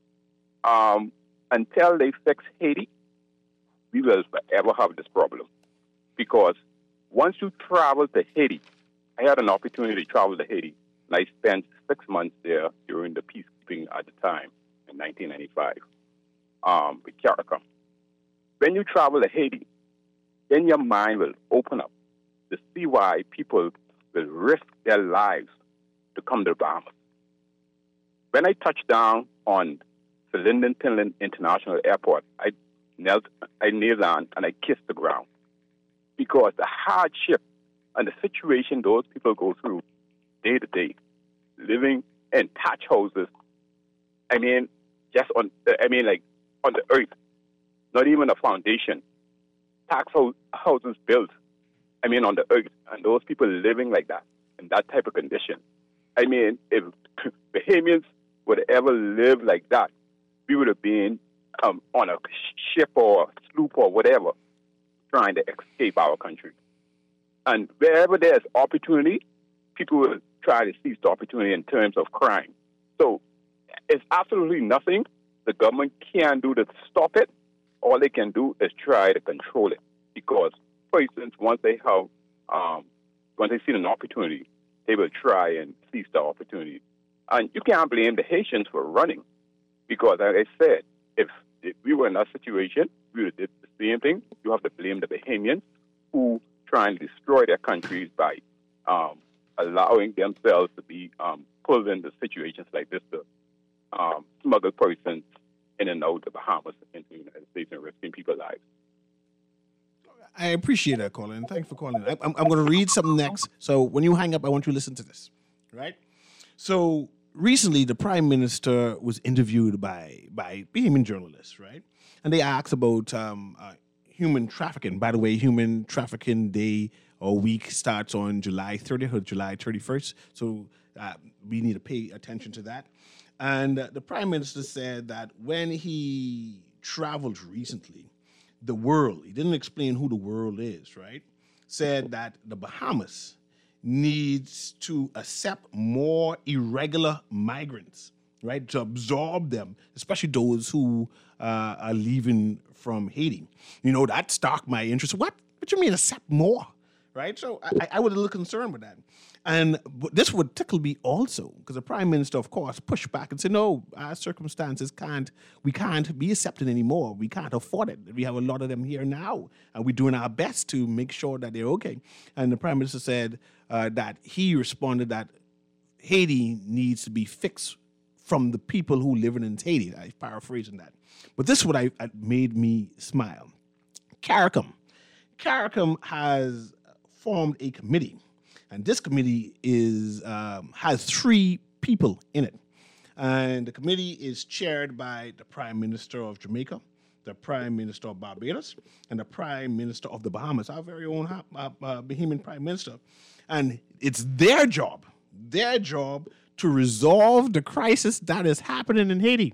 Um, until they fix Haiti, we will forever have this problem. Because once you travel to Haiti, I had an opportunity to travel to Haiti, and I spent six months there during the peacekeeping at the time in nineteen ninety-five um, with CARICOM. When you travel to Haiti, then your mind will open up to see why people will risk their lives to come to the Bahamas. When I touched down on the Linden Pinland International Airport, I knelt, I kneeled down and I kissed the ground. Because the hardship and the situation those people go through day to day, living in thatch houses, I mean, just on, I mean, like on the earth, not even a foundation, thatch houses built, I mean, on the earth, and those people living like that, in that type of condition. I mean, if Bahamians would ever live like that, we would have been um, on a ship or a sloop or whatever, trying to escape our country. And wherever there's opportunity, people will try to seize the opportunity in terms of crime. So it's absolutely nothing the government can do to stop it. All they can do is try to control it. Because, for instance, once they have, um, once they see an opportunity, they will try and seize the opportunity. And you can't blame the Haitians for running. Because, like I said, if, if we were in that situation, we would have did the same thing. You have to blame the Bahamians who trying to destroy their countries by um, allowing themselves to be um, pulled into situations like this to um, smuggle persons in and out of the Bahamas into the United States and risking people's lives. I appreciate that, Colin. Thanks for calling. I, I'm, I'm going to read something next. So when you hang up, I want you to listen to this, right? So recently, the Prime Minister was interviewed by by Bahamian journalists, right? And they asked about um, uh, human trafficking. By the way, Human Trafficking Day or week starts on July thirtieth or July thirty-first. So uh, we need to pay attention to that. And uh, the Prime Minister said that when he traveled recently, the world, he didn't explain who the world is, right? Said that the Bahamas needs to accept more irregular migrants, right? To absorb them, especially those who uh, are leaving from Haiti. You know, that sparked my interest. What? What you mean accept more, right? So I, I was a little concerned with that. And this would tickle me also, because the Prime Minister, of course, pushed back and said, no, our circumstances can't, we can't be accepted anymore. We can't afford it. We have a lot of them here now, and we're doing our best to make sure that they're okay. And the Prime Minister said uh, that he responded that Haiti needs to be fixed from the people who live in Haiti. I'm paraphrasing that. But this is what I, I made me smile. CARICOM. CARICOM has formed a committee, and this committee is um, has three people in it. And the committee is chaired by the Prime Minister of Jamaica, the Prime Minister of Barbados, and the Prime Minister of the Bahamas, our very own uh, uh, Bahamian Prime Minister. And it's their job, their job to resolve the crisis that is happening in Haiti.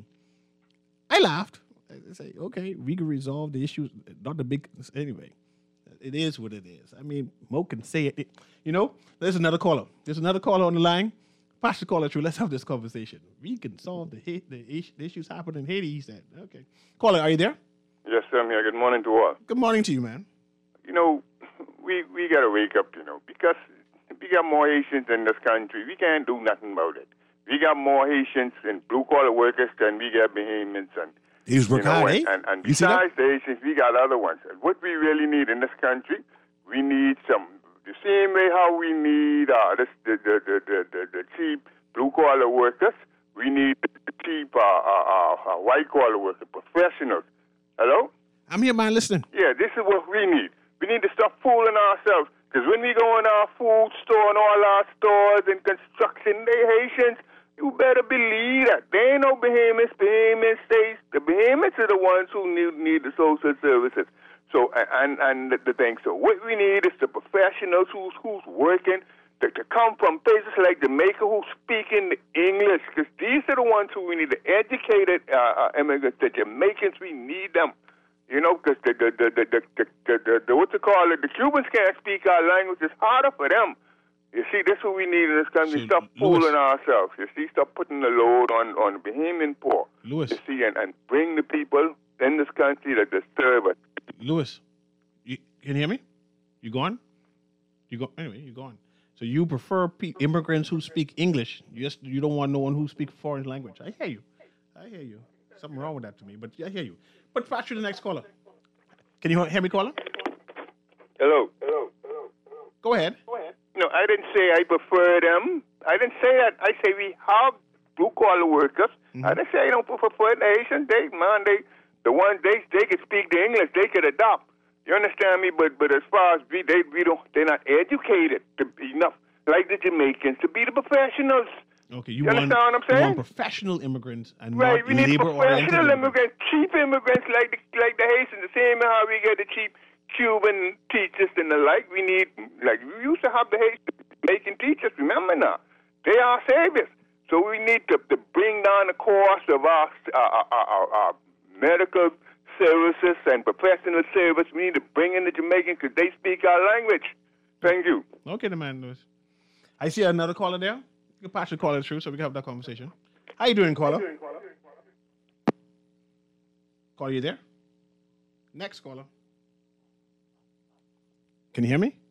I laughed. I say, okay, we can resolve the issues, not the big, anyway. It is what it is. I mean, Mo can say it. it you know, there's another caller. There's another caller on the line. Pass the caller through. Let's have this conversation. We can solve the, the, the issues happening in Haiti, he said. Okay. Caller, are you there? Yes, I'm here. Good morning to all. Good morning to you, man. You know, we we got to wake up, you know, because we got more Haitians in this country. We can't do nothing about it. We got more Haitians and blue-collar workers than we got Bahamians and He's working hard, and, eh? and, and You see that? besides the Haitians, we got other ones. And what we really need in this country, we need some, the same way how we need uh, this, the, the, the, the, the, the cheap blue-collar workers, we need the cheap uh, uh, uh, white-collar workers, professionals. Hello? I'm here, man, listening. Yeah, this is what we need. We need to stop fooling ourselves. Because when we go in our food store and all our stores and construction, they Haitians, you better believe that. They ain't no Bahamians, Bahamian states. The Bahamians are the ones who need, need the social services. So, and, and the, the thing. So what we need is the professionals who's, who's working to, to come from places like Jamaica who speaking English. Because these are the ones who we need, the educated uh, uh, immigrants, the Jamaicans, we need them. You know, because the, the, the, the, the, the, the, the, the, what you call it, the Cubans can't speak our language. It's harder for them. You see, that's what we need in this country. So, stop fooling Louis. ourselves. You see, stop putting the load on, on the Bahamian poor. Louis. You see, and, and bring the people in this country that disturb us. Louis, you, can you hear me? You gone? You go anyway, you gone. So you prefer pe- immigrants who speak English. You just you don't want no one who speaks foreign language. I hear you. I hear you. Something wrong with that to me, but I hear you. But pass you the next caller. Can you hear me, caller? Hello. Hello. Hello. Hello. Go ahead. Go ahead. No, I didn't say I prefer them. I didn't say that. I say we have blue-collar workers. Mm-hmm. I didn't say I don't prefer the Haitians. They, man, they, the ones, they, they can speak the English. They could adopt. You understand me? But but as far as we, they, we don't, they're not educated to be enough, like the Jamaicans, to be the professionals. Okay, you, you want, understand what I'm saying? You want professional immigrants and right, not we need labor-oriented professional immigrants, cheap immigrants like the, like the Haitians. The same how we get the cheap Cuban teachers and the like. We need, like, we used to have the Haitian making teachers, remember now. They are saviors. So we need to, to bring down the cost of our, our, our, our, our medical services and professional service. We need to bring in the Jamaicans because they speak our language. Thank you. Okay, the man, Louis. I see another caller there. You can pass your caller through so we can have that conversation. How you doing, caller? How you doing, caller? Caller, you there? Next caller. Can you hear me?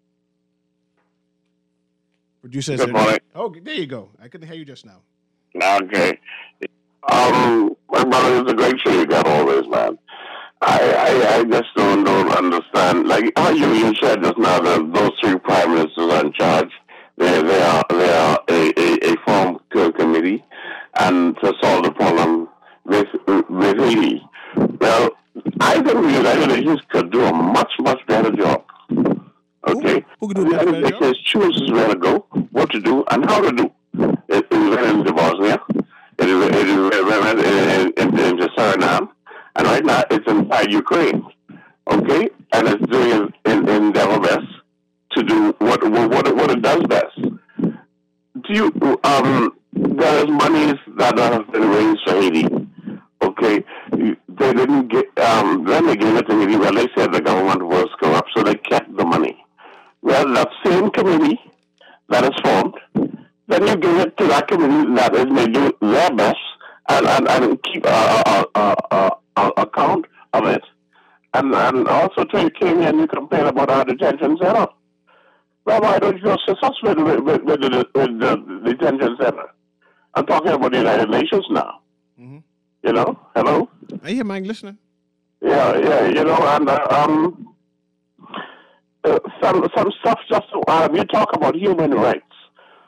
Producer. Good morning. Oh, there you go. I couldn't hear you just now. Okay. Um, my brother, it's a great show you got always, man. I, I, I just don't, don't understand. Like how you, you said just now that those three prime ministers are in charge. They, they are, they are a, a, a formed committee, and to solve the problem with, with Haiti. Well, I think the United Nations could do a much, much better job. Okay? Who, who could do a better, better job? It chooses where to go, what to do, and how to do. It is in Bosnia. It is, it is in, in, in, in Suriname. And right now, it's inside Ukraine. Okay? And it's doing in, in their best to do what, what, what it does best. Do you, um, there's monies that have been raised for Haiti. Okay? They didn't get, um, then they gave it to Haiti. Well, they said the government was corrupt, so they kept the money. Well, that same committee that is formed, then you give it to that committee that is may do their best and, and, and keep a, a, a, a, a count of it. And, and also, till you came here and you complain about our detention center. Well, why don't you assist us with, with, with, with, the, with the detention center? I'm talking about the United Nations now. Mm-hmm. You know? Hello? I hear Mike listening. Yeah, yeah, you know, and uh, um, uh, some some stuff just, uh, you talk about human rights.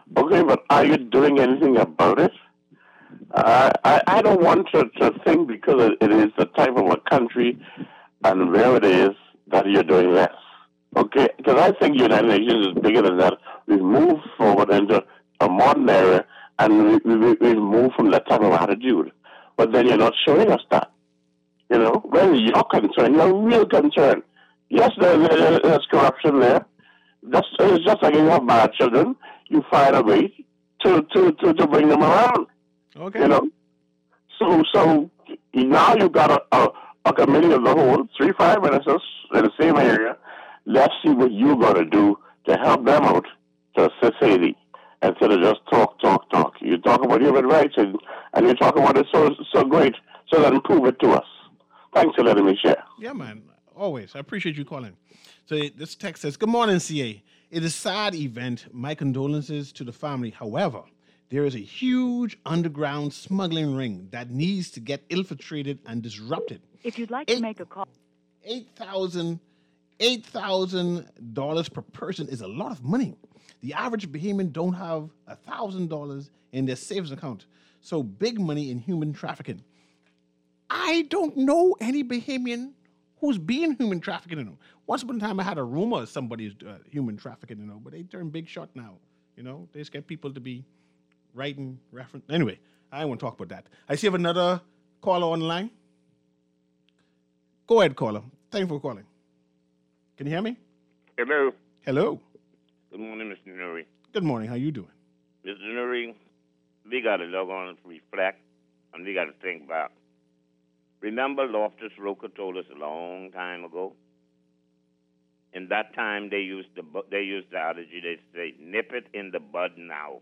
Okay, but are you doing anything about it? Uh, I, I don't want to, to think because it is the type of a country and where it is that you're doing less. Okay? Because I think United Nations is bigger than that. We've moved forward into a modern era and we, we, we've moved from that type of attitude. But then you're not showing us that. You know, when you're concerned, you're real concerned. Yes, there, there, there's corruption there. That's, it's just like you have bad children. You find a way to, to, to, to bring them around. Okay. You know? So so now you've got a, a, a committee of the whole, three prime ministers in the same area. Let's see what you're going to do to help them out, to assist Haiti, instead of just talk, talk, talk. You talk about human rights and, and you talk about it so, so great, so then prove it to us. Thanks for letting me share. Yeah, man. Always. I appreciate you calling. So this text says, good morning, C A. It is a sad event. My condolences to the family. However, there is a huge underground smuggling ring that needs to get infiltrated and disrupted. If you'd like Eight- to make a call, eight thousand eight thousand dollars per person is a lot of money. The average Bahamian don't have one thousand dollars in their savings account. So big money in human trafficking. I don't know any Bahamian who's being human trafficking, you know. Once upon a time, I had a rumor of somebody's uh, human trafficking, you know, but they turn big shot now, you know. They just get people to be writing reference. Anyway, I don't want to talk about that. I see you have another caller on the line. Go ahead, caller. Thank you for calling. Can you hear me? Hello. Hello. Good morning, Mister Nuri. Good morning. How you doing? Mister Nuri, we got to log on and reflect, and we got to think back. Remember, Loftus Roker told us a long time ago. In that time, they used the they used the adage. They say, "Nip it in the bud now."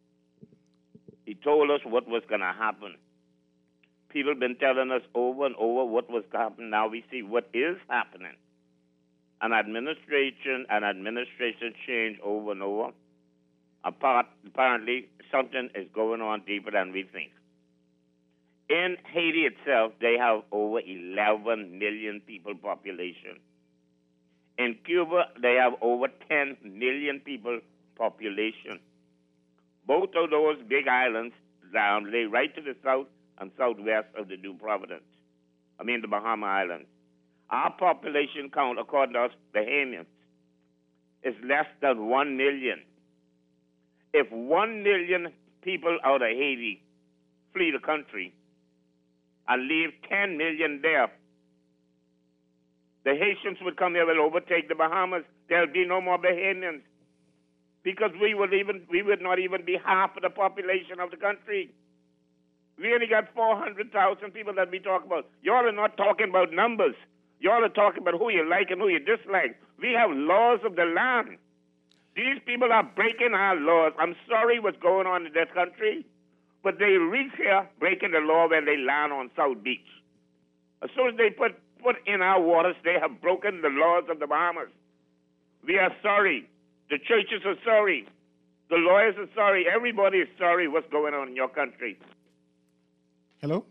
He told us what was going to happen. People have been telling us over and over what was going to happen. Now we see what is happening. An administration, an administration change over and over. Apart, apparently, something is going on deeper than we think. In Haiti itself, they have over eleven million people population. In Cuba, they have over ten million people population. Both of those big islands down lay right to the south and southwest of the New Providence. I mean the Bahama Islands. Our population count, according to us Bahamians, is less than one million. If one million people out of Haiti flee the country and leave ten million there, the Haitians would come here and overtake the Bahamas. There'll be no more Bahamians because we would even we would not even be half of the population of the country. We only got four hundred thousand people that we talk about. Y'all are not talking about numbers. Y'all are talking about who you like and who you dislike. We have laws of the land. These people are breaking our laws. I'm sorry what's going on in this country, but they reach here breaking the law when they land on South Beach. As soon as they put, put in our waters, they have broken the laws of the Bahamas. We are sorry. The churches are sorry. The lawyers are sorry. Everybody is sorry what's going on in your country. Hello?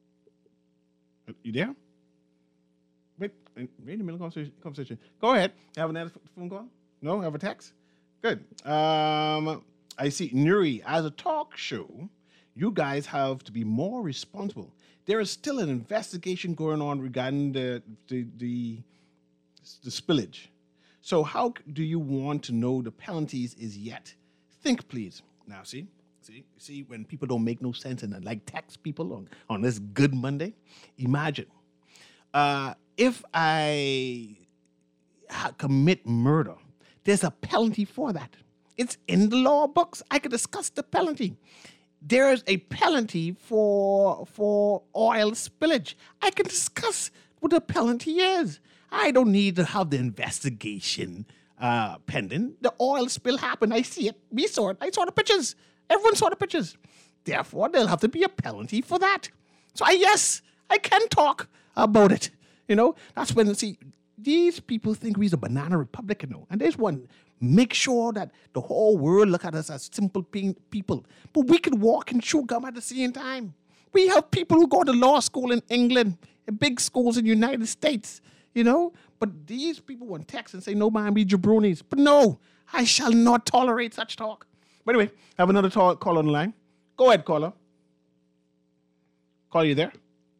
You there? Wait, wait in the middle of the conversation. Go ahead. Have another phone call? No? Have a text? Good. Um, I see. Nuri, as a talk show, you guys have to be more responsible. There is still an investigation going on regarding the the the, the spillage. So how do you want to know the penalties is yet? Think, please. Now, see? See, see when people don't make no sense and like tax people on, on this Good Monday? Imagine. Uh, if I ha- commit murder, there's a penalty for that. It's in the law books. I could discuss the penalty. There is a penalty for for oil spillage. I can discuss what the penalty is. I don't need to have the investigation uh, pending. The oil spill happened. I see it. We saw it. I saw the pictures. Everyone saw the pictures. Therefore, there'll have to be a penalty for that. So, I, yes, I can talk about it. You know, that's when, see, these people think we're a banana republic, you know. And there's one, make sure that the whole world look at us as simple people. But we can walk and chew gum at the same time. We have people who go to law school in England, in big schools in the United States, you know. But these people want text and say, no, man, we jabronis. But no, I shall not tolerate such talk. By the way, I have another call call on the line. Go ahead, caller. Call you there?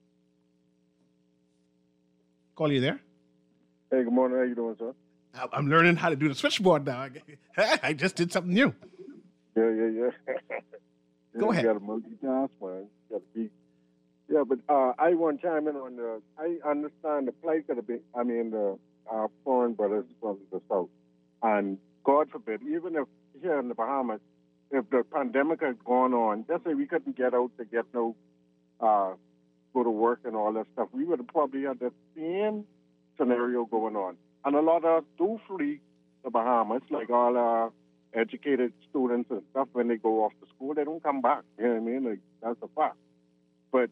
Call you there? Hey, good morning. How you doing, sir? I- I'm learning how to do the switchboard now. I just did something new. Yeah, yeah, yeah. yeah Go ahead. You got to multitask, man. You got to be. Yeah, but uh, I want to chime in on the. I understand the plight of the big. I mean, the our foreign brothers from the south, and God forbid, even if here in the Bahamas, if the pandemic had gone on, let's say we couldn't get out to get no, uh, go to work and all that stuff, we would have probably had the same scenario going on. And a lot of us do flee the Bahamas, like all our educated students and stuff. When they go off to school, they don't come back. You know what I mean? Like, that's a fact. But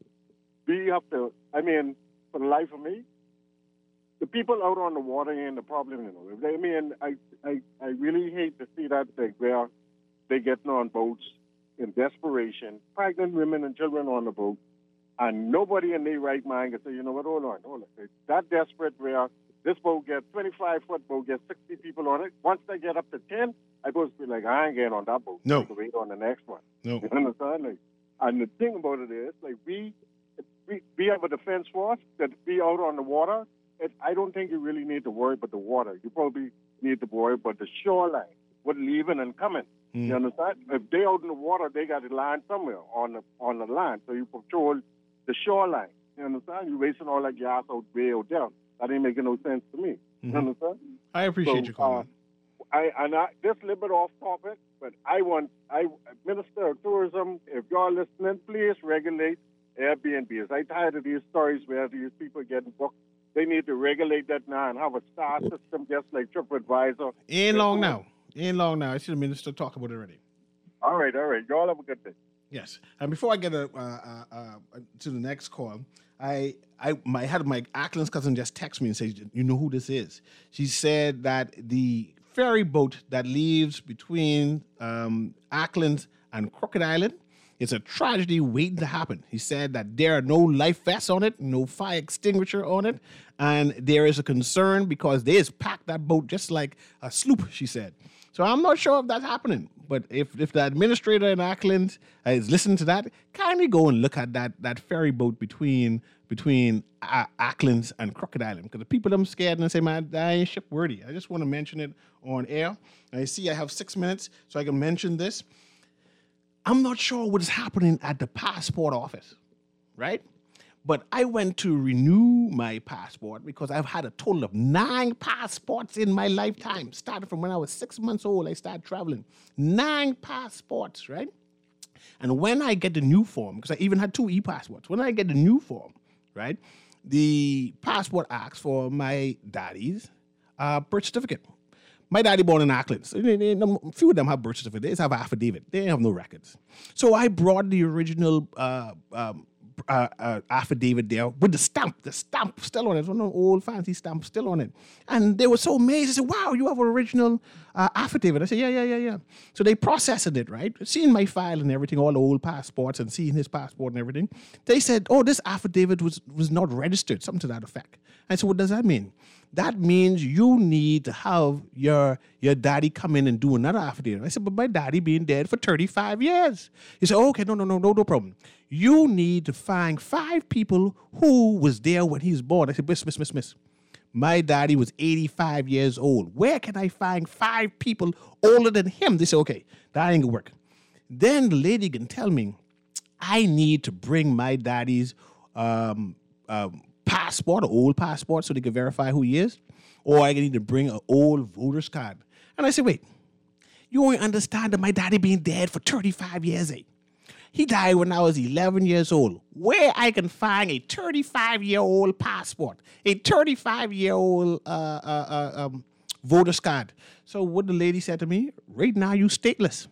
we have to, I mean, for the life of me, the people out on the water ain't the problem, you know. I mean, I, I, I really hate to see that thing where they getting on boats in desperation, pregnant women and children on the boat, and nobody in their right mind can say, you know what, hold on, hold on. It's that desperate where this boat gets twenty-five foot boat, gets sixty people on it. Once they get up to ten, I supposed to be like, I ain't getting on that boat. No. I have to wait on the next one. No. You understand? Like, and the thing about it is, like, we, we, we have a defense force that be out on the water. It, I don't think you really need to worry about the water. You probably need to worry about the shoreline, what leaving and coming. Mm. You understand? If they out in the water, they got to land somewhere on the on the line. So you patrol the shoreline. You understand? You're wasting all that gas out way out there. That ain't making no sense to me. Mm-hmm. You understand? I appreciate so, you calling. Uh, I and I this little bit off topic, but I want I Minister of Tourism, if y'all listening, please regulate Airbnbs. I'm tired of these stories where these people getting booked. They need to regulate that now and have a star system just like TripAdvisor. Ain't long now. Ain't long now. I see the minister talk about it already. All right, all right. Y'all have a good day. Yes. And before I get a, uh, uh, uh, to the next call, I I my I had my Ackland's cousin just text me and say, you know who this is? She said that the ferry boat that leaves between um, Ackland's and Crooked Island, it's a tragedy waiting to happen. He said that there are no life vests on it, no fire extinguisher on it, and there is a concern because they just packed that boat just like a sloop, she said. So I'm not sure if that's happening, but if, if the administrator in Ackland uh, is listening to that, kindly go and look at that that ferry boat between between uh, Ackland's and Crooked Island, because the people I'm scared and they say, man, that ain't ship worthy. I just want to mention it on air. And I see I have six minutes, so I can mention this. I'm not sure what is happening at the passport office, right? But I went to renew my passport because I've had a total of nine passports in my lifetime. Started from when I was six months old, I started traveling. Nine passports, right? And when I get the new form, because I even had two e-passports, when I get the new form, right, the passport asks for my daddy's uh, birth certificate. My daddy born in Ackland. So they, they, a few of them have birth certificate. They just have affidavit. They have no records. So I brought the original uh, um, uh, uh, affidavit there with the stamp. The stamp still on it. One of the old fancy stamp still on it. And they were so amazed. They said, wow, you have an original uh, affidavit. I said, yeah, yeah, yeah, yeah. So they processed it, right? Seeing my file and everything, all the old passports and seeing his passport and everything. They said, oh, this affidavit was, was not registered, something to that effect. I said, what does that mean? That means you need to have your your daddy come in and do another affidavit. I said, but my daddy been dead for thirty-five years. He said, oh, okay, no, no, no, no, no problem. You need to find five people who was there when he was born. I said, miss, miss, miss, miss. My daddy was eighty-five years old. Where can I find five people older than him? They said, okay, that ain't gonna work. Then the lady can tell me, I need to bring my daddy's um, um, passport, an old passport, so they can verify who he is, or I need to bring an old voter's card. And I said, wait, you only understand that my daddy been dead for thirty-five years, eh? He died when I was eleven years old. Where I can find a thirty-five-year-old passport, a thirty-five-year-old uh, uh, uh, um, voter's card. So what the lady said to me, right now you stateless.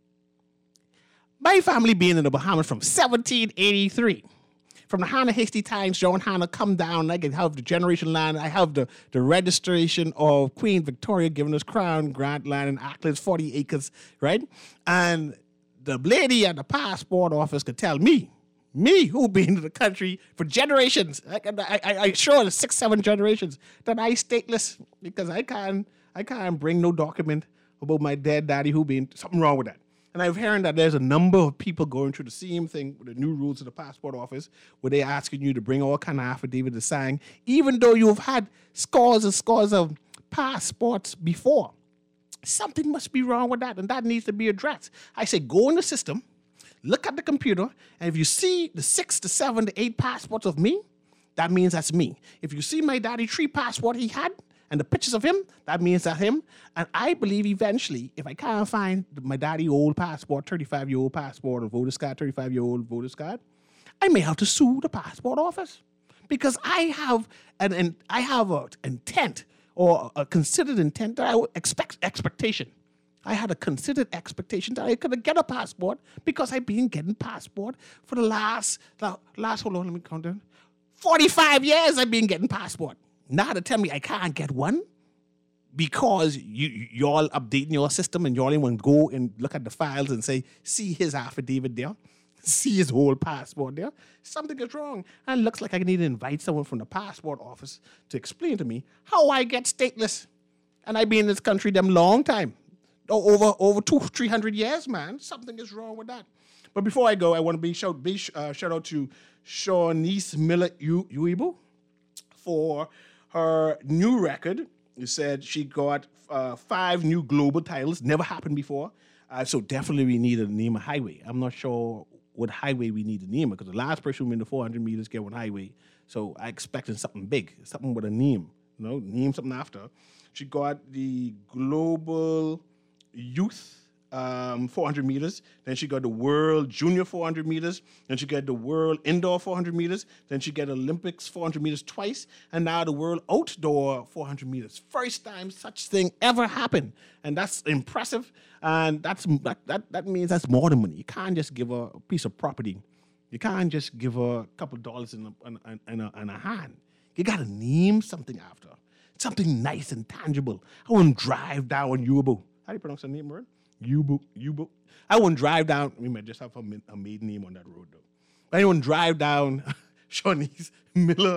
My family being in the Bahamas from seventeen eighty-three. From the Hannah Hasty Times, John Hannah come down. I can have the generation land. I have the, the registration of Queen Victoria giving us crown grant land in Ackland's forty acres, right? And the lady at the passport office could tell me, me who been in the country for generations, I, I, I, I sure six, seven generations, that I stateless because I can't, I can't bring no document about my dead daddy who been something wrong with that. And I've heard that there's a number of people going through the same thing with the new rules of the passport office, where they're asking you to bring all kind of affidavit to sign, even though you've had scores and scores of passports before. Something must be wrong with that, and that needs to be addressed. I say, go in the system, look at the computer, and if you see the six, the seven, the eight passports of me, that means that's me. If you see my daddy tree passport he had, and the pictures of him, that means that's him. And I believe eventually, if I can't find my daddy old passport, thirty-five-year-old passport, or voter's card, thirty-five-year-old voter's card, I may have to sue the passport office. Because I have an, an I have an intent, or a considered intent that I would expect expectation. I had a considered expectation that I could get a passport because I've been getting passport for the last, the last, hold on, let me count down. forty-five years I've been getting passport. Now to tell me I can't get one because you, y'all updating your system and y'all even go and look at the files and say, see his affidavit there, see his whole passport there. Something is wrong. And it looks like I need to invite someone from the passport office to explain to me how I get stateless. And I've been in this country them long time. Over over two, three hundred years, man. Something is wrong with that. But before I go, I want to be shout, be, uh, shout out to Shawnice Miller Uibu for her new record. You said she got uh, five new global titles. Never happened before. Uh, so definitely we need to name a highway. I'm not sure what highway we need to name it because the last person who in the four hundred meters get one highway. So I expected something big, something with a name. You know, name something after. She got the global youth um, four hundred meters. Then she got the world junior four hundred meters. Then she got the world indoor four hundred meters. Then she got Olympics four hundred meters twice. And now the world outdoor four hundred meters. First time such thing ever happened. And that's impressive. And that's that, that, that means that's more than money. You can't just give her a piece of property. You can't just give her a couple dollars in a, in a, in a, in a hand. You got to name something after. Something nice and tangible. I want to drive down Yubu. How do you pronounce the name, word? Yubu. Yubu. I want to drive down. We might just have a, a maiden name on that road, though. But I want to drive down Shawnice Miller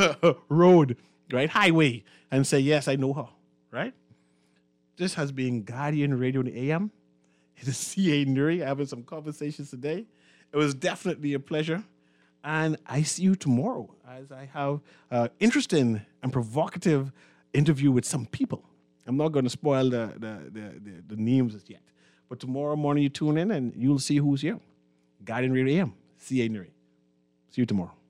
Road, right? Highway, and say, yes, I know her, right? This has been Guardian Radio in the A M. It is C A Nuri having some conversations today. It was definitely a pleasure. And I see you tomorrow as I have an interesting and provocative interview with some people. I'm not going to spoil the, the, the, the, the names as yet. But tomorrow morning you tune in and you'll see who's here. Guardian Radio A M, C A Nuri. See you tomorrow.